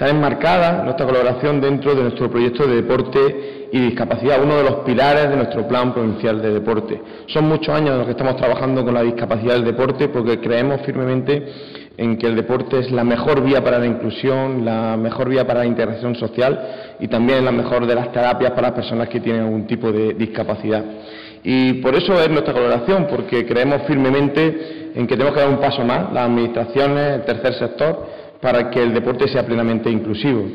Está enmarcada nuestra colaboración dentro de nuestro proyecto de deporte y discapacidad, uno de los pilares de nuestro plan provincial de deporte. Son muchos años en los que estamos trabajando con la discapacidad del deporte porque creemos firmemente en que el deporte es la mejor vía para la inclusión, la mejor vía para la integración social y también la mejor de las terapias para las personas que tienen algún tipo de discapacidad. Y por eso es nuestra colaboración, porque creemos firmemente en que tenemos que dar un paso más, las administraciones, el tercer sector, para que el deporte sea plenamente inclusivo.